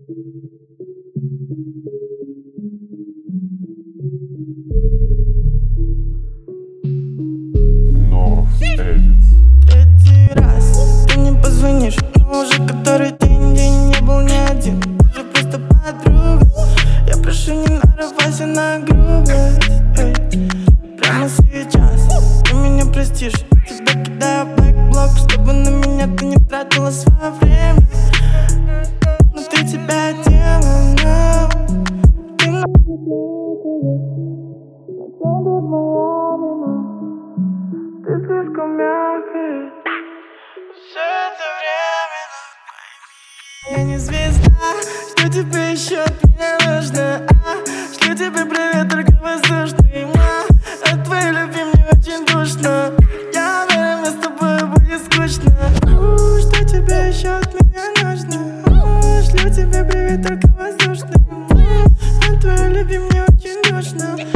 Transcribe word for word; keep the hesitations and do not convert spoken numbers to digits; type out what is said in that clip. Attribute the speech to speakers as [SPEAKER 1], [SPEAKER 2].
[SPEAKER 1] Третий раз ты не позвонишь, но уже который день, день не был ни один. Ты же просто подруга. Я прошу, не нарывайся на грубость, эй. Прямо сейчас ты меня простишь. Тебя кидаю в бэкблок, чтобы на меня ты не тратила свое время. Внутри тебя демона. Ты на тут моя вина. Ты слишком мягкая. Все это временно. Я не звезда, что тебе еще от меня нужно? А? Шлю тебе привет, только воздушный, ма. От твоей любви мне очень душно. Я уверен, мне с тобой будет скучно. У, что тебе еще от меня нужно? У, шлю тебе привет, только воздушный, ма. От твоей любви мне очень душно.